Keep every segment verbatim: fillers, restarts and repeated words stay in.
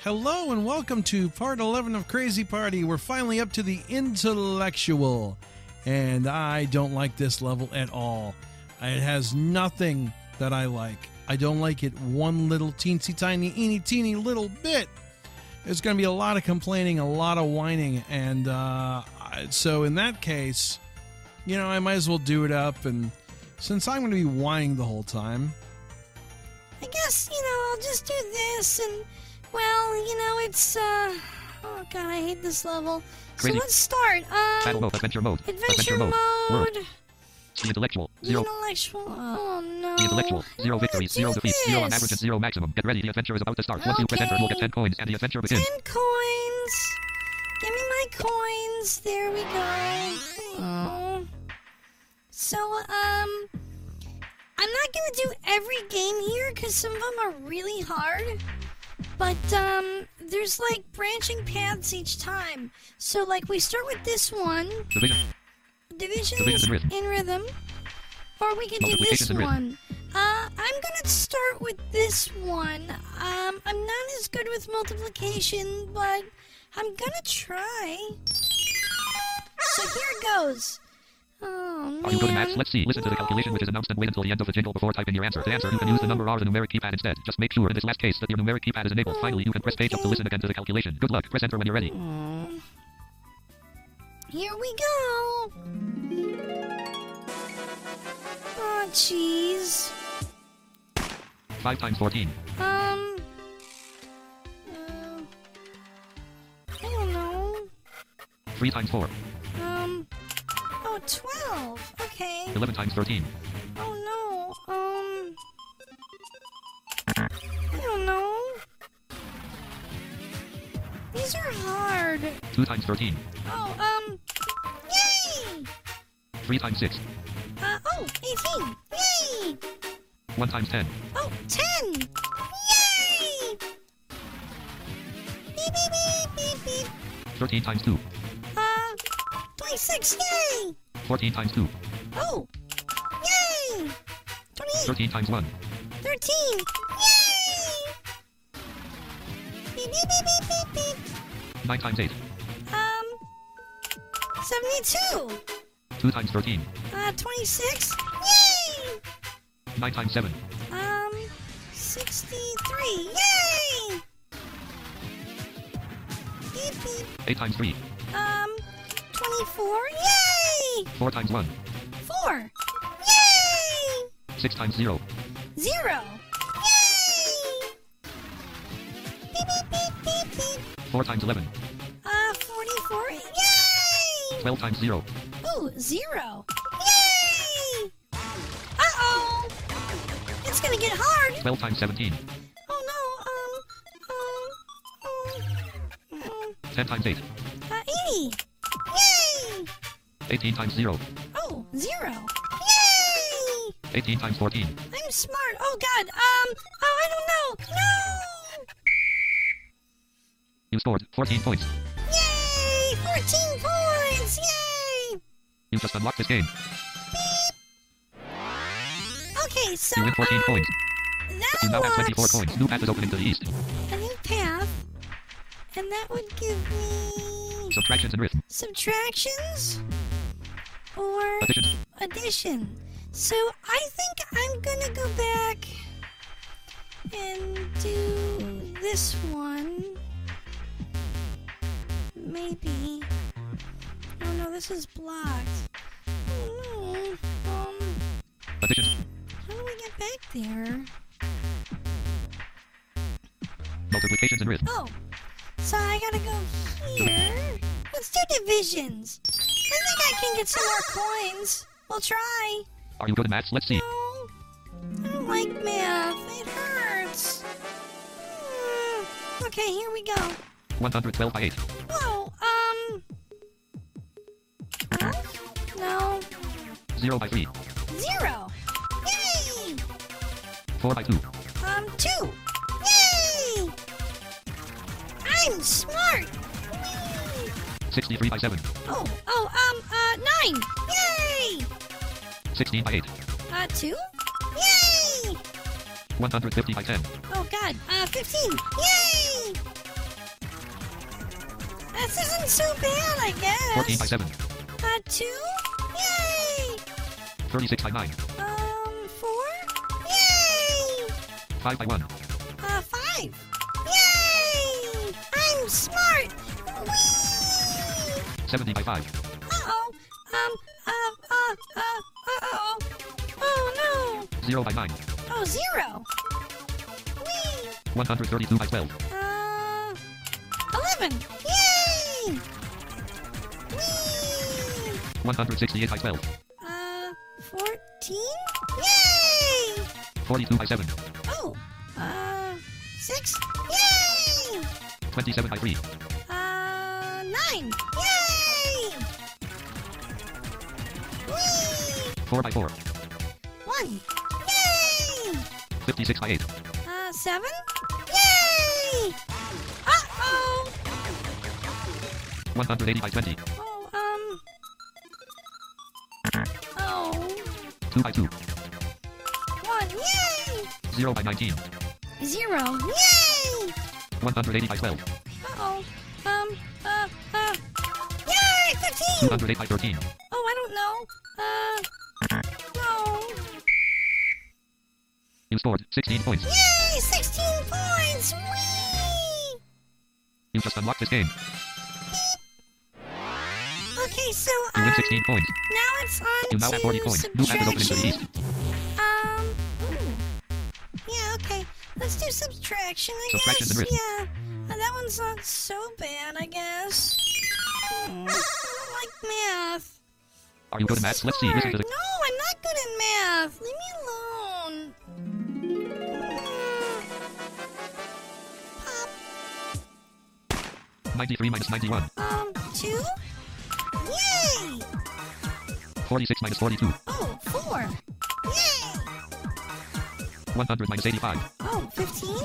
Hello and welcome to part eleven of Crazy Party. We're finally up to the intellectual, and I don't like this level at all. It has nothing that I like. I don't like it one little teensy tiny eeny teeny little bit. There's going to be a lot of complaining, a lot of whining, and uh, so in that case, you know, I might as well do it up, and since I'm going to be whining the whole time, I guess, you know, I'll just do this, and, well, you know, it's, uh, oh god, I hate this level. Crazy. So let's start. Um, Battle mode, adventure mode. Adventure, Adventure mode. mode. World. The intellectual. Zero. Intellectual. Oh no. The intellectual. I Zero don't victories, wanna zero do defeats, zero on this. average and zero maximum. Get ready, the adventure is about to start. Once you press enter, you'll get ten coins, and the adventure begins. Ten coins. Give me my coins. There we go. Oh. So, um, I'm not gonna do every game here because some of them are really hard. But, um, there's like branching paths each time. So, like, we start with this one. Division. Divisions Divisions in rhythm. in rhythm. Or we can do this Multiplications in rhythm. one. Uh, I'm gonna start with this one. Um, I'm not as good with multiplication, but I'm gonna try. So here it goes. Oh, Are you good at maths? man. Let's see. Listen to the calculation which is announced and wait until the end of the jingle before typing your answer. To answer, you can use the number R, the numeric keypad instead. Just make sure in this last case that your numeric keypad is enabled. Finally, you can press page up to listen again to the calculation. Good luck. Press enter when you're ready. Aw. Here we go. Oh, jeez. five times fourteen. Um. Uh, I don't know. three times four. Um. Oh, twelve. Okay. eleven times thirteen. Oh no. Um. I don't know. These are hard. two times thirteen. Oh, um. Yay! three times six. Uh, oh, eighteen. Yay! one times ten. Oh, ten! Yay! Beep, beep, beep, beep, beep. thirteen times two. Uh, twenty-six, yay! fourteen times two. Oh, yay! twenty-eight, thirteen times one. thirteen, yay! Beep, beep, beep, beep, beep, beep. nine times eight. Um, seventy-two. two times thirteen. Uh, twenty-six, yay! nine times seven. Um, sixty-three, yay! Beep, beep. eight times three. Um, twenty-four, yay! four times one. Four, yay! six times zero. Zero, yay! Beep, beep, beep, beep, beep. four times eleven. Uh, forty-four, yay! twelve times zero. Ooh, zero, yay! Uh-oh! It's gonna get hard! twelve times seventeen. Oh no, um, um, um, ten times eight. uh, eighty, yay! eighteen times zero. Oh, zero, yay! eighteen times fourteen. I'm smart. Oh god. Um. Oh, I don't know. No. You scored fourteen points. Yay! Fourteen points. Yay! You just unlocked this game. Okay, so You win fourteen um, points. that You now have twenty-four unlocks coins. New path is opening to the east. a new path, and that would give me Subtractions and rhythm. subtractions or Additions. addition. So I think I'm gonna go back and do this one. Maybe. Oh no, this is blocked. Oh no. Um, Additions. how do we get back there? Multiplications and rhythm. Oh, so I gotta go here. Let's do divisions. I think I can get some more coins. We'll try. Are you good at maths? Let's see. No, I don't like math. It hurts. Hmm. Okay, here we go. one hundred twelve by eight. Whoa, um... Huh? No. zero by three. Zero. Yay! four by two. Um, two. Yay! I'm smart. Whee! sixty-three by seven. Oh, oh, um, uh, nine. Yay! sixteen by eight. Uh, two. Yay! one hundred fifty by ten. Oh, God. Uh, fifteen. Yay! this isn't so bad, I guess. fourteen by seven. Uh, two? Yay! thirty-six by nine. Um, four? Yay! five by one. Uh, five. Yay! I'm smart! Whee! seventy by five. Uh-oh. Um, uh, uh, uh, uh-oh. Oh, no. zero by nine. Oh, zero. Whee! one hundred thirty-two by twelve. Uh, eleven. Yay! Whee! one hundred sixty-eight by twelve. Uh, fourteen? Yay! forty-two by seven. Oh, uh, six? Yay! twenty-seven by three. Uh, nine. Yay! Whee! four by four. One. Yay! fifty-six by eight. Uh, seven? Yay! Uh-oh! one hundred eighty by twenty. Oh, um... Oh... two by two. One. Yay! zero by nineteen. Zero. Yay! one hundred eighty by twelve. Uh-oh. Um, uh, uh... Yay! two Fifteen! hundred eight by thirteen. Oh, I don't know. Uh... No. You scored sixteen points. Yay! Sixteen points! Whee! You just unlocked this game. Okay, so, You um... win sixteen points. now it's on You now to have forty points. New path is opening to the east. Um... ooh. Yeah, okay. Let's do subtraction, I Subtraction guess. and risk. Yeah. Uh, that one's not so bad, I guess. Hmm, I don't like math. Are you good at maths? Let's see. Listen to the... No, I'm not good at math. Leave me alone. Pop. ninety-three minus ninety-one. Um, two? Yay! forty-six minus forty-two. Oh, four. Yay! one hundred minus eighty-five. Oh, fifteen?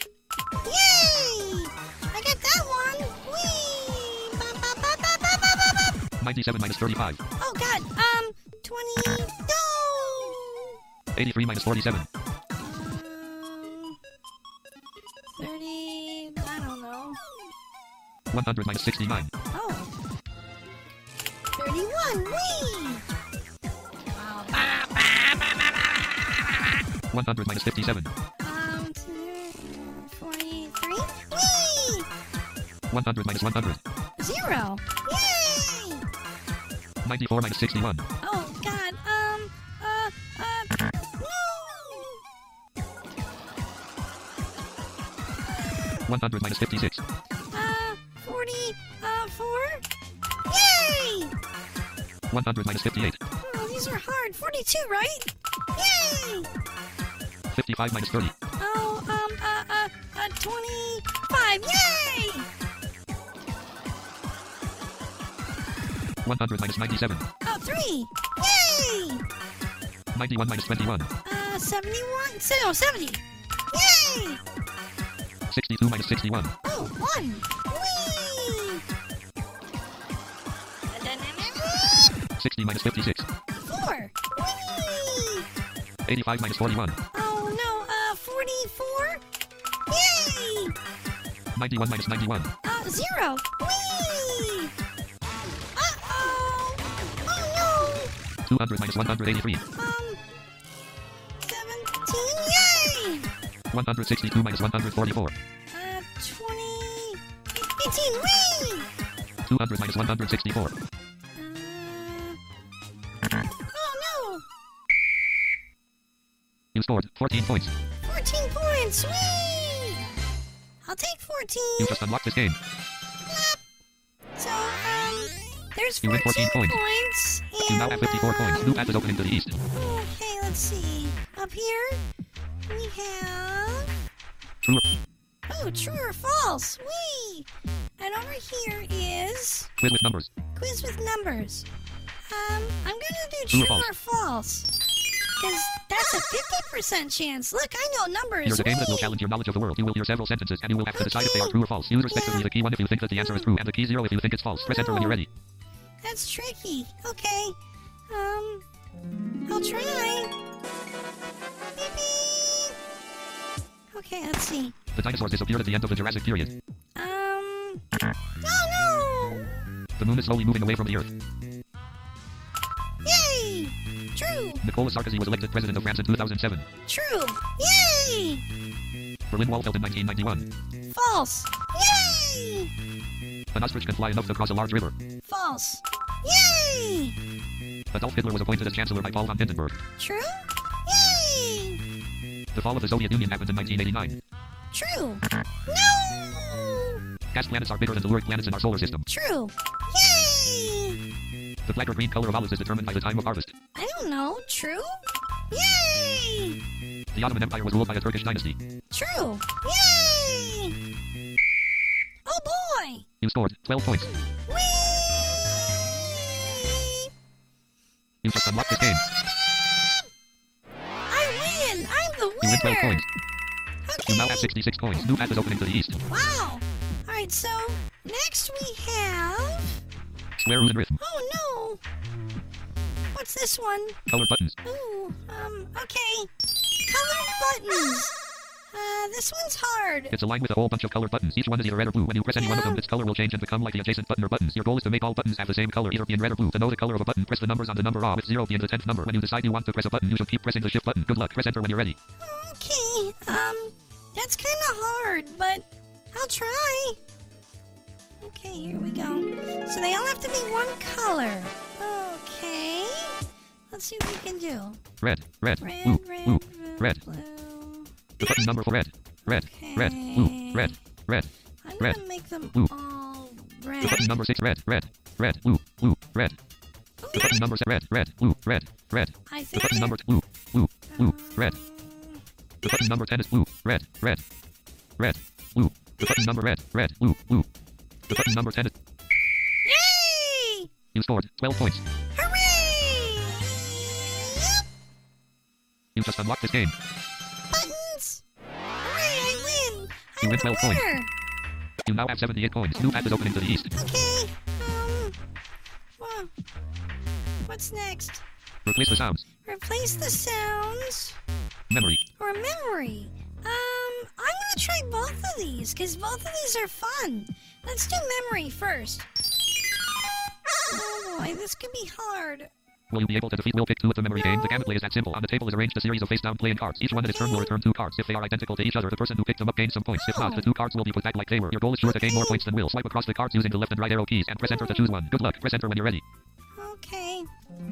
Yay! I got that one. Whee! Ba, ba, ba, ba, ba, ba, ba, ba. ninety-seven minus thirty-five. Oh, God. Um, twenty... No! eighty-three minus forty-seven. Um, thirty... I don't know. one hundred minus sixty-nine. Oh. thirty-one. Whee! Oh, ba, ba, ba, ba, ba, ba. one hundred minus fifty-seven. Um, forty-three. Whee! one hundred minus one hundred. Zero. Yay! ninety-four minus sixty-one. Oh, God. Um, uh, uh, no! one hundred minus fifty-six. Uh, forty, uh, four? Yay! one hundred minus fifty-eight. Oh, these are hard. forty-two, right? Yay! fifty-five minus thirty. Oh, um, uh, uh, uh, twenty-five. Yay! one hundred minus ninety-seven. Oh, three. Yay! ninety-one minus twenty-one. Uh, seventy-one? Se- No, seventy. Yay! sixty-two minus sixty-one. Oh, one. Whee! sixty minus fifty-six. Four. Whee! eighty-five minus forty-one. Oh, no, uh, forty-four? Yay! ninety-one minus ninety-one. Uh, zero. Whee! Uh-oh! Oh, two hundred minus one hundred eighty-three. no! Um, seventeen? Yay! one hundred sixty-two minus one hundred forty-four. Uh, twenty... eighteen. Whee! two hundred minus one hundred sixty-four. Uh... Oh, no! You scored fourteen points. fourteen points! Whee! I'll take fourteen. You just unlocked this game. Yep. So, um, there's You win fourteen fourteen points. points. And, You now have fifty-four um, points. New path is opening to the east. Okay, let's see. Up here, we have... True. Oh, true or false. Whee! And over here is... Quiz with numbers. Quiz with numbers. Um, I'm gonna do True true or or false. Because that's a fifty percent chance. Look, I know numbers. Here's a game that will Whee! challenge your knowledge of the world. You will hear several sentences, and you will have to decide if they are Okay. true or false. Use respectively Yeah. the key one if you think that the answer is true, and the key zero if you think it's false. Press enter when you're ready. That's tricky. Okay. Um, I'll try. Beep, beep. Okay, let's see. The dinosaurs disappeared at the end of the Jurassic period. Um, oh no! The moon is slowly moving away from the Earth. Yay! True. Nicolas Sarkozy was elected president of France in two thousand seven. True. Yay! Berlin Wall fell in nineteen ninety-one. False. Yay! An ostrich can fly enough to cross a large river. False. Yay! Adolf Hitler was appointed as chancellor by Paul von Hindenburg. True. Yay! The fall of the Soviet Union happened in nineteen eighty-nine. True. No! Gas planets are bigger than telluric planets in our solar system. True. Yay! The black or green color of olives is determined by the time of harvest. I don't know. True. Yay! The Ottoman Empire was ruled by a Turkish dynasty. True. Yay! Oh boy! You scored twelve points. Whee! You just unlocked this game. I win! I'm the winner! You win twelve points. Okay. You now have sixty-six coins. New path is opening to the east. Wow! Alright, so next we have... Square root and rhythm. Oh no! What's this one? Colored buttons. Ooh, um, okay. Colored buttons! Uh, this one's hard. It's a line with a whole bunch of colored buttons. Each one is either red or blue. When you press any one of them, Yeah. its color will change and become like the adjacent button or buttons. Your goal is to make all buttons have the same color, either be in red or blue. To know the color of a button, press the numbers on the number A with zero being the tenth number. When you decide you want to press a button, you should keep pressing the shift button. Good luck. Press enter when you're ready. Okay, um, that's kind of hard, but I'll try. Okay, here we go. So they all have to be one color. Okay. Let's see what we can do. Red, red, Red, blue, red, blue, red, red. blue. The button number for red, red, red, blue, red, red. I'm red, gonna make them blue. all The red. button number six, red, red, red, blue, blue, red. The button number seven, red, red, blue, red, red. I The think button number two, blue, blue, blue, red. The button number ten is blue, red, red, red, blue. The button number red, red, blue, blue. The button number ten is... Yay! You scored twelve points. Hooray! Yep, You just unlocked this game. buttons! Hooray, I win! I'm You win the twelve points. winner! You now have seventy-eight coins. New path is opening to the east. Okay, um, well, what's next? Replace the sounds. Replace the sounds Memory. or memory. Um, I'm gonna try both of these because both of these are fun. Let's do memory first. Oh boy, this could be hard. Will you be able to defeat Will Pick two at the memory game? The gameplay is that simple. On the table is arranged a series of face-down playing cards. Each one in its turn will return two cards. If they are identical to each other, the person who picked them up gains some points. If not, the two cards will be put back like they were. Your goal is sure to gain more points than Will. Swipe across the cards using the left and right arrow keys and press enter to choose one. Good luck. Press enter when you're ready. Okay.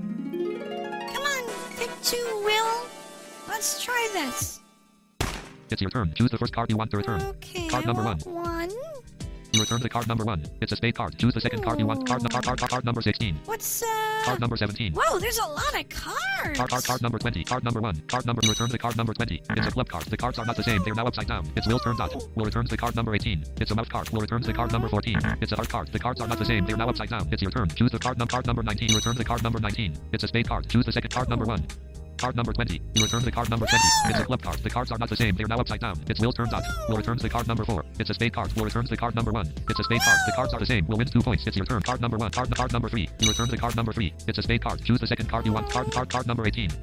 Come on, pick two, Will. Let's try this. It's your turn. Choose the first card you want to return. Okay, Card I number want one. one. You return the card number one. It's a spade card. Choose the second card you want. Card, card, card, card, card number sixteen. What's, uh... Card number seventeen. Whoa, there's a lot of cards. Card, card, card number twenty. Card number one. Card number. You return the card number twenty. It's a club card. The cards are not the same. They're now upside down. It's Will's turn. Dot. Will returns the card number eighteen. It's a mouse card. Will returns the card number fourteen. It's a heart card. The cards are not the same. They're now upside down. It's your turn. Choose the card, num- card number nineteen. You return the card number nineteen. It's a spade card. Choose the second card number one. Card number twenty. You return the card number twenty. It's a club card. The cards are not the same. They're now upside down. It's Will's turn. Dot. Will returns the card number four. It's a spade card. Will returns the card number one. It's a spade card. The cards are the same. Will wins two points. It's your turn. Card number one. Card, card number three. You return the card number three. It's a spade card. Choose the second card you want. Card, card, card number eighteen.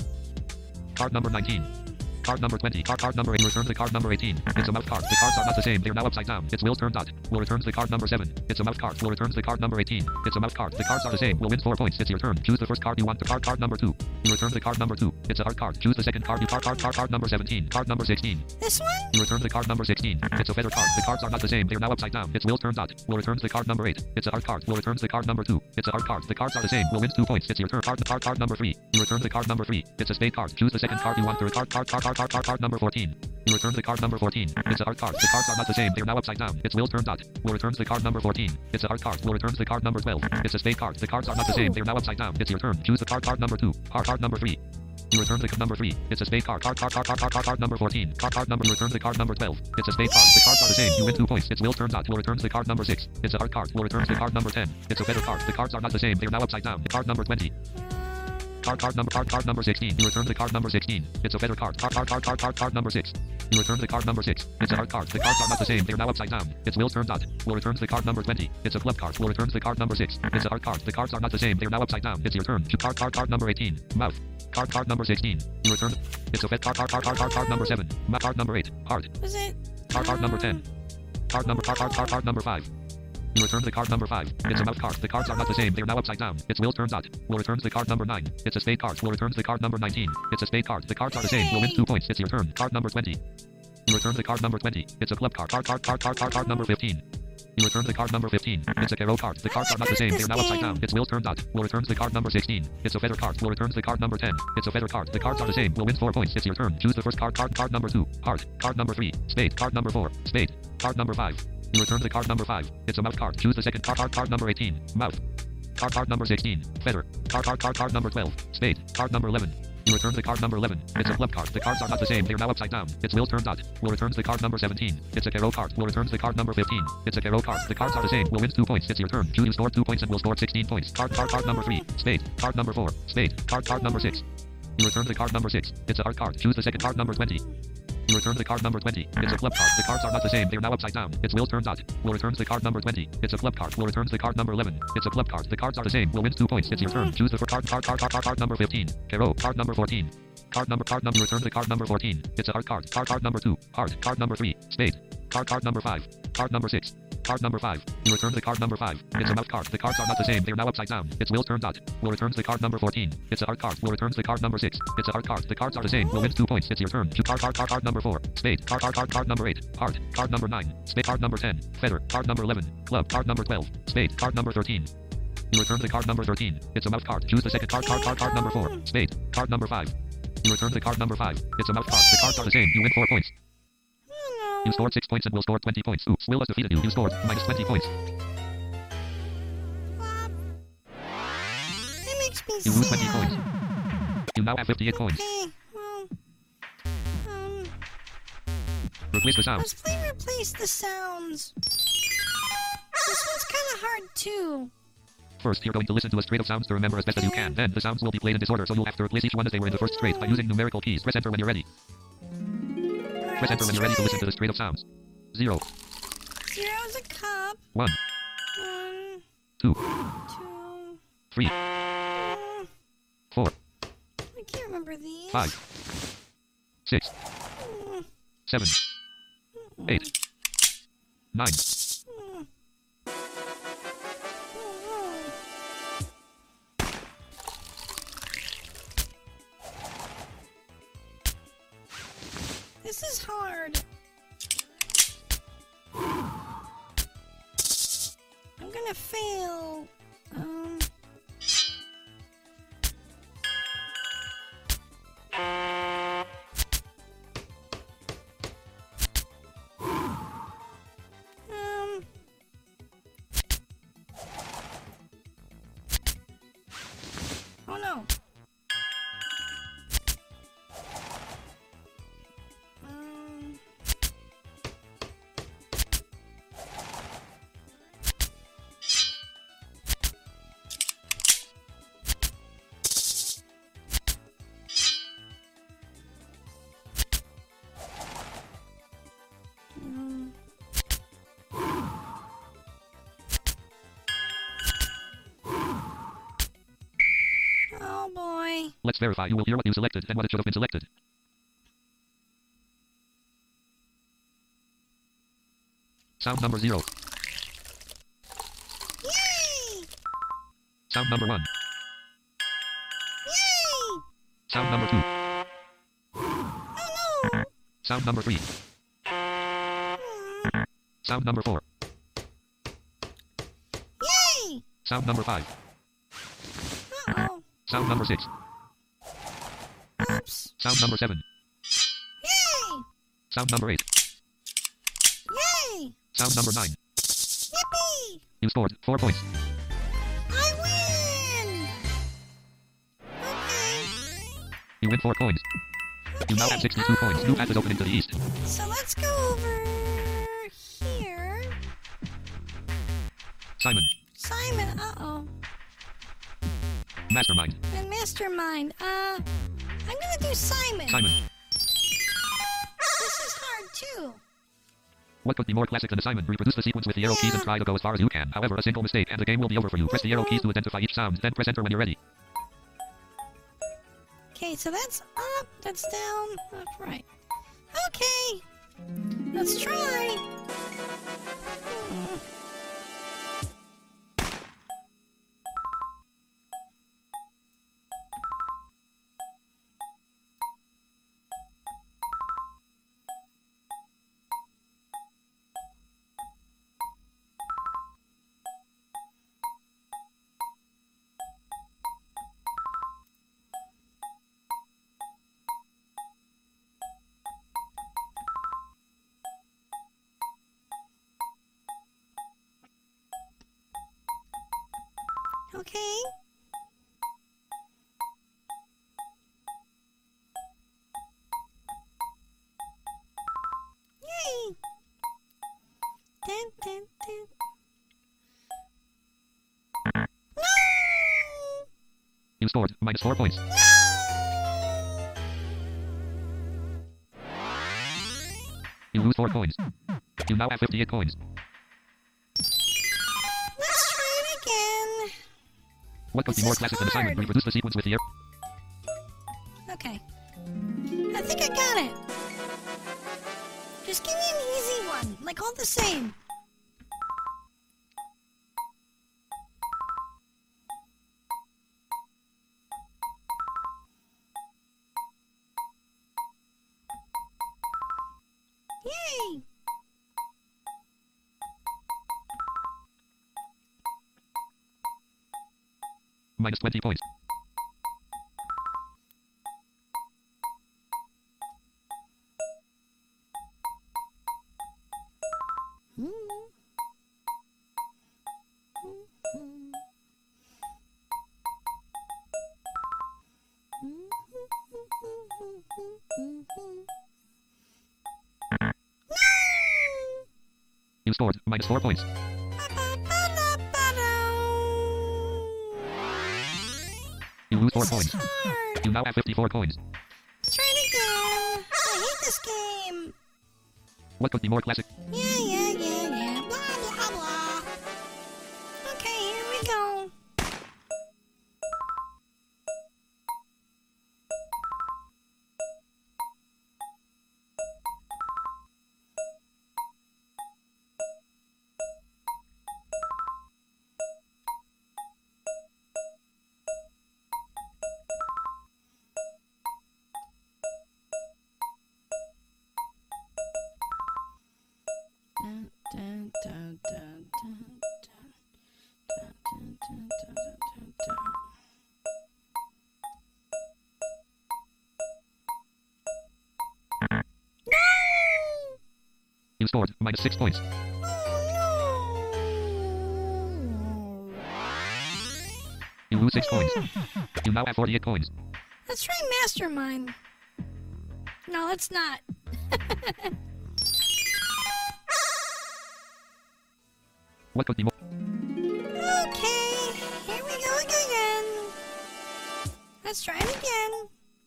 Card number nineteen. Card number twenty. Card, card number eight. Returns the card number eighteen. It's a mouse card. The cards are not the same. They're now upside down. It's Will's turn. Dot. Will returns the card number seven. It's a mouse card. Will returns the card number eighteen. It's a mouse card. The cards are the same. Will wins four points. It's your turn. Choose the first card you want. The card, card number two. You return the card number two. It's a heart card. Choose the second card. You card, card, card, card number seventeen. Card number sixteen. This one? You return the card number sixteen. It's a feather card. The cards are not the same. They're now upside down. It's Will's turn. Dot. Will returns the card number eight. It's a heart card. Will returns the card number two. It's a heart card. The cards are the same. Will wins two points. It's your turn. Card, card, card number three. You return the card number three. It's a spade card. Choose the second card you want. The card, card, card, card, card, card, card number fourteen. You return the card number fourteen. It's a heart card. The cards are not the same. They're now upside down. It's Will's turn. Dot. Will returns the card number fourteen. It's a heart card. Will returns the card number twelve. It's a spade card. The cards are not the same. They're now upside down. It's your turn. Choose the card, card number two. Card, card number three. You return the card number three. It's a spade card. Card, card, card, card, card, card, card number fourteen. Card, card number. You return the card number twelve. It's a spade card. The cards are the same. You win two points. It's Will's turn. Dot. Will returns the card number six. It's a heart card. Will returns the card number ten. It's a feather card. The cards are not the same. They're now upside down. Card number twenty. Card, card number, card, card number sixteen. You return the card number sixteen. It's a feather card. Card, card, card, card, card, card number six. You return the card number six. It's a heart card. The cards are not the same. They're now upside down. It's Will's turn. Dot. Will returns the card number twenty. It's a club card. Will returns the card number six. It's a heart card. The cards are not the same. They're now upside down. It's your turn. Choose card, card, card number eighteen. Mouth. Card, card number sixteen. You return. It's a fet card, card, card, card, card, card number seven. Mouth card number eight. Heart. Was it? Card, card number ten. Card number, card, card, card, card number five. You return the card number five. It's a mouse card. The cards are not the same. They're now upside down. It's Will turn dot. Will returns the card number nine. It's a spade card. Will returns the card number nineteen. It's a spade card. The cards are the same. Will wins two points. It's your turn. Card number twenty. You return the card number twenty. It's a club card. Card, card, card, card, card, card number fifteen. You return the card number fifteen. It's a tarot card. The cards are not the same. They're now upside down. It's Will turn dot. Will returns the card number sixteen. It's a feather card. Will returns the card number ten. It's a feather card. The cards are the same. Will wins four points. It's your turn. Choose the first card. Card, card number two. Heart. Card number three. Spade. Card number four. Spade. Card number five. You return the card number five. It's a mouth card. Choose the second card. Card, card number eighteen. Mouth. Card, card number sixteen. Feather. Card, card, card, card number twelve. Spade. Card number eleven. You return the card number eleven. It's a club card. The cards are not the same. They're now upside down. It's Will turn dot. Will returns the card number seventeen. It's a tarot card. Will returns the card number fifteen. It's a tarot card. The cards are the same. Will wins two points. It's your turn. You scored two points and will score sixteen points. Card, card, card number three. Spade. Card number four. Spade. Card, card number six. You return the card number six. It's a art card. Choose the second card number twenty. You return the card number twenty. It's a club card. The cards are not the same. They're now upside down. It's Will turn dot. Will returns the card number twenty. It's a club card. Will returns the card number eleven. It's a club card. The cards are the same. Will wins two points. It's your turn. Choose the first card. Card, card, card, card, card number fifteen. Tarot. Card number fourteen. Card number, card number, return the card number fourteen. It's a heart card. Card, card number two. Heart. Card number three. Spade. Card, card number five. Card number six. Card number five. You return the card number five. It's a mouth card. The cards are not the same. They're now upside down. It's Will turn dot. Will returns the card number fourteen. It's a heart card. Will returns the card number six. It's a heart card. The cards are the same. Will wins two points. It's your turn. Choose card, card, card, card number four. Spade. Card, card, card, card number eight. Heart. Card number nine. Spade. Card number ten. Feather. Card number eleven. Club. Card number twelve. Spade. Card number thirteen. You return the card number thirteen. It's a mouth card. Choose the second card. Card, card, card number four. Spade. Card number five. You return the card number five. It's a mouth card. The cards are the same. You win four points. You scored six points and will score twenty points. Oops, Will has defeated you. You scored minus twenty points. That makes me You lose twenty sad. points. You now have fifty-eight points. Okay, well, um, Replace the sound. let's play replace the sounds. This one's kind of hard too. First, you're going to listen to a string of sounds to remember as best as you can. Then, the sounds will be played in disorder, so you'll have to replace each one as they were in the first string by using numerical keys. Press enter when you're ready. Alright, Press enter let's when you're ready to try listen to it. the string of sounds. Zero, Zero's a cup. one, One, two, two, three, uh, four, I can't remember these. five, six, Mm, seven, eight, nine, mm. This is hard. I'm gonna fail. Um. Um. Oh no. Um. Um. Oh boy. Let's verify. You will hear what you selected and what it should have been selected. Sound number zero. Yay! Sound number one. Yay! Sound number two. Oh no! Sound number three. Hmm. Sound number four. Yay! Sound number five. Uh-oh. Sound number six. Oops. Sound number seven. Yay! Sound number eight. Yay! Sound number nine. Yippee! You scored four points. I win! Okay. You win four coins. You now have sixty-two coins. New path is opening to the east. So let's go over here. Simon. Simon, uh-oh. Mastermind. And Mastermind. Uh, I'm gonna do Simon. Simon. This is hard too. What could be more classic than a Simon? Reproduce the sequence with the arrow keys and try to go as far as you can. However, a single mistake and the game will be over for you. Press the arrow keys to identify each sound, then press enter when you're ready. Okay, so that's up, that's down, up, right. Okay, let's try. Hmm. Okay. Yay! Dun, dun, dun. No! You scored minus four points. No! You lose four coins. You now have fifty-eight coins. Let's try it again. What could This be more is classic than assignment? hard. Reproduce the sequence with the air. Okay. I think I got it. Just give me an easy one, like all the same. Yay! Minus twenty points. You scored minus four points. You lose four This is points. hard. You now have fifty-four coins. Let's try it again. I hate this game. What could be more classic? Yeah, yeah, yeah, yeah. Blah, blah, blah. Okay, here we go. Dun, dun, dun, dun, dun, dun. Dun, dun, dun, dun, dun, dun, dun. No! You scored minus six points. Oh, no! You lose six coins. You now have forty-eight coins. Let's try Mastermind. No, let's not. What could be more? Okay, here we go again. Let's try it again.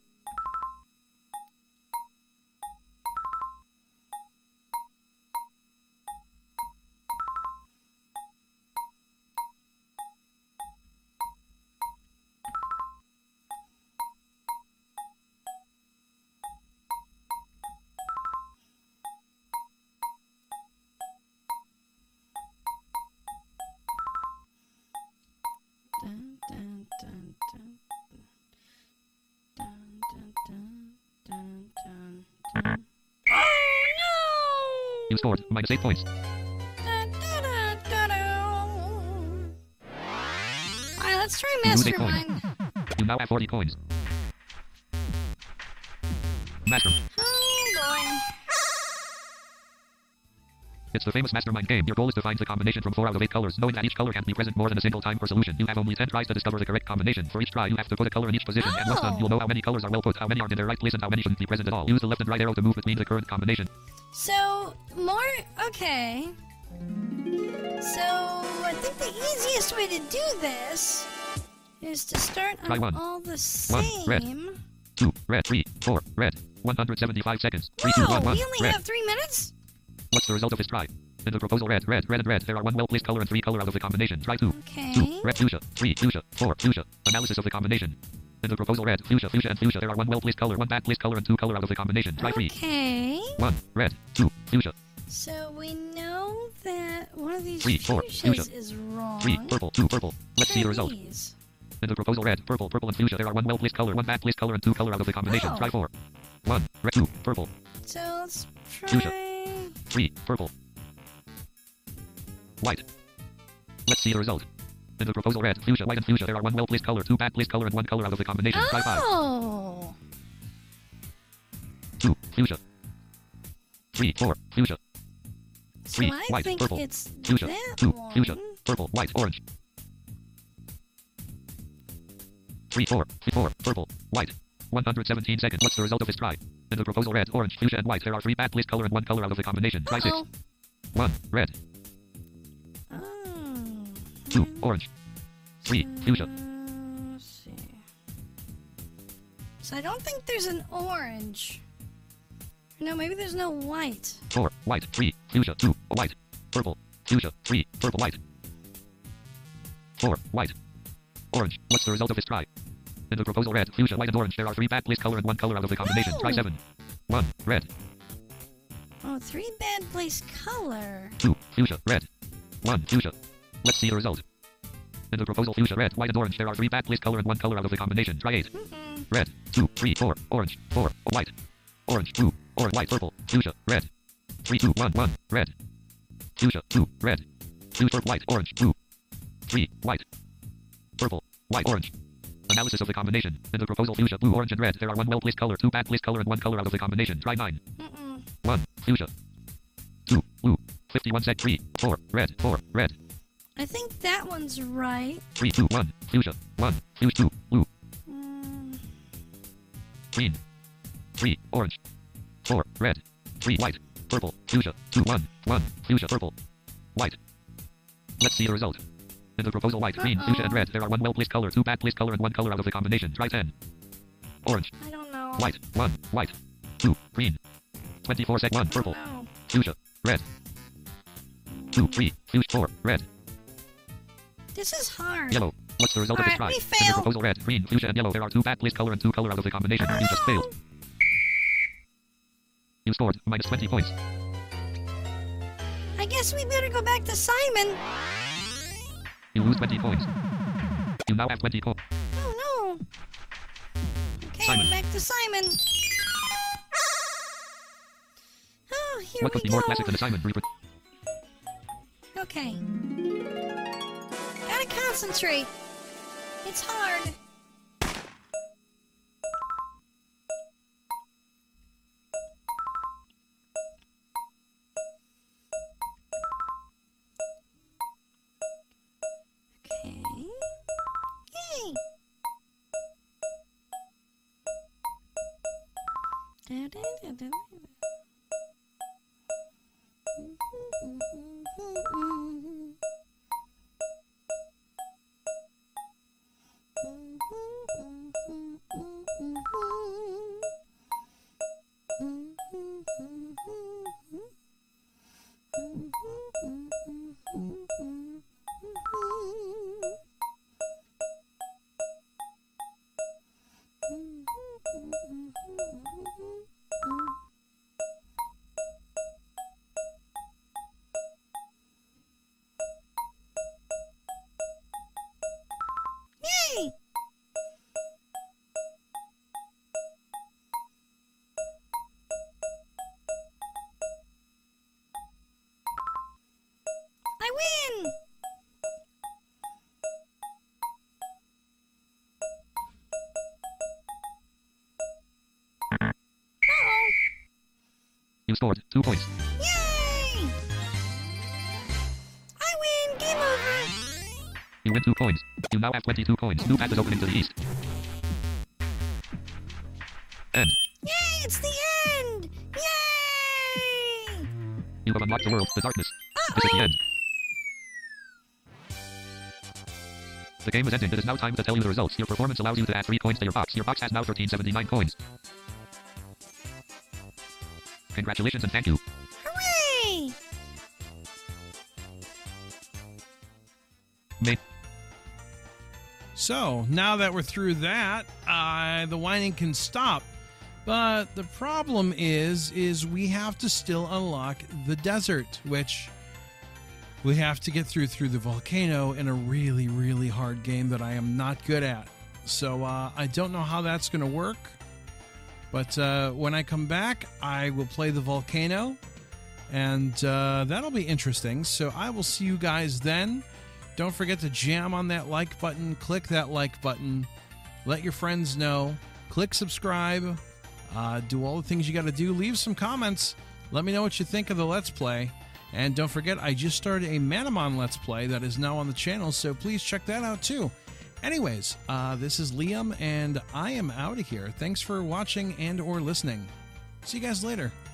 Dun, dun, dun, dun. Dun, dun, dun, dun, dun, dun. Oh no! You scored minus eight points. Dun, dun, dun, dun, dun. Alright, let's try You lose eight Mastermind. You now have forty coins. Master. Oh boy. It's the famous Mastermind game. Your goal is to find the combination from four out of eight colors, knowing that each color can't be present more than a single time per solution. You have only ten tries to discover the correct combination. For each try, you have to put a color in each position, and once done, Oh. you'll know how many colors are well put, how many aren't in their right place, and how many shouldn't be present at all. Use the left and right arrow to move between the current combination. So, more. Okay. So, I think the easiest way to do this is to start Try on one. all the One, red. same. Two, red, three, four, red. one hundred seventy-five seconds. Three, two, Whoa, one, one, we only red. have three minutes? What's the result of this try? In the proposal red, red, red, and red, there are one well-placed color and three color out of the combination. Try two. Okay. Two, red, fuchsia. Three, fuchsia. Four, fuchsia. Analysis of the combination. In the proposal red, fuchsia, fuchsia, and fuchsia, there are one well-placed color, one bad-placed color, and two color out of the combination. Try three. Okay. One, red, two, fuchsia. So we know that one of these Three, four, fuchsias fuchsia. is wrong. Three, purple, two, purple. Let's see the Try result. these. In the proposal red, purple, purple, and fuchsia, there are one well-placed color, one bad-placed color, and two color out of the combination. Oh. Try four. One, red, two, purple. So let's try. Fuchsia. Three, purple. White. Let's see the result. In the proposal red, fuchsia, white, and fuchsia, there are one well-placed color, two bad-placed color, and one color out of the combination. Try five. Oh. Two, fuchsia. Three, four, fuchsia. So Three, I white, think purple. it's Fuchsia. that Two, one. fuchsia. Purple, white, orange. three, four, four, purple, white. one hundred seventeen seconds. What's the result of this try? In the proposal red, orange, fuchsia, and white, there are three bad place color and one color out of the combination. Try six. Uh-oh. one, red. Oh. two, orange. three, fuchsia. Uh, let's see. So I don't think there's an orange. No, maybe there's no white. four, white. three, fuchsia. two, white. Purple, fuchsia. three, purple, white. four, white. Orange. What's the result of this try? In the proposal red, fuchsia, white, and orange, there are three bad place color and one color out of the combination. No. Try seven. one, red. Oh, three bad place color. two, fuchsia, red. one, fuchsia. Let's see the result. In the proposal fuchsia, red, white, and orange, there are three bad place color and one color out of the combination. Try eight. Mm-mm. Red. two, three, four. Orange. four, white. Orange. two, orange, white, purple. Fuchsia, red. three, two, one, one, red. Fuchsia, two, red. Fuchsia, white, orange, two. three, white. Purple, white, orange. Analysis of the combination. In the proposal fuchsia, blue, orange, and red, there are one well-placed color, two bad-placed color, and one color out of the combination. Try nine. Mm-mm. one, fuchsia. two, blue. fifty-one sec. three, four, red, four, red. I think that one's right. three, two, one, fuchsia. one, fuchsia, two, blue. Mm. Green. three, orange. four, red. three, white. Purple, fuchsia. two, one, one, fuchsia, purple. White. Let's see the result. In the proposal white, green, Uh-oh. fuchsia, and red, there are one well-placed color, two bad-placed color, and one color out of the combination. Try ten. Orange. I don't know. White. one, white. two, green. twenty-four sec. one, purple. No. Fuchsia, red. two, three, fuchsia, four, red. This is hard. Yellow. What's the result of this try? Alright, we In the fail. proposal red, green, fuchsia, and yellow, there are two bad-placed color and two color out of the combination. You just failed. You scored minus twenty points. I guess we better go back to Simon. You lose twenty points. You now have twenty points. Oh no. Okay, Simon. we're back to Simon. Oh, here What we could be go. more classic than a Simon Reaper? Okay. Gotta concentrate. It's hard. Okay. Yay! Da-da-da-da. Yay! I win! Uh-oh. You scored two points. Yay! I win! Game over! You win two coins. You now have twenty-two coins. New path is opening to the east. End. Yay! It's the end! Yay! You have unlocked the world, the darkness. This is the Uh-oh. end. The game is ending. It is now time to tell you the results. Your performance allows you to add three coins to your box. Your box has now one thousand thirteen seventy-nine coins. Congratulations and thank you. Hooray! May So now that we're through that, uh, the whining can stop. But the problem is, is we have to still unlock the desert, which we have to get through through the volcano in a really, really hard game that I am not good at. So uh, I don't know how that's going to work. But uh, when I come back, I will play the volcano, and uh, that'll be interesting. So I will see you guys then. Don't forget to jam on that like button, click that like button, let your friends know, click subscribe, uh, do all the things you got to do, leave some comments, let me know what you think of the Let's Play, and don't forget I just started a Manamon Let's Play that is now on the channel, so please check that out too. Anyways, uh, this is Liam, and I am out of here. Thanks for watching and or listening. See you guys later.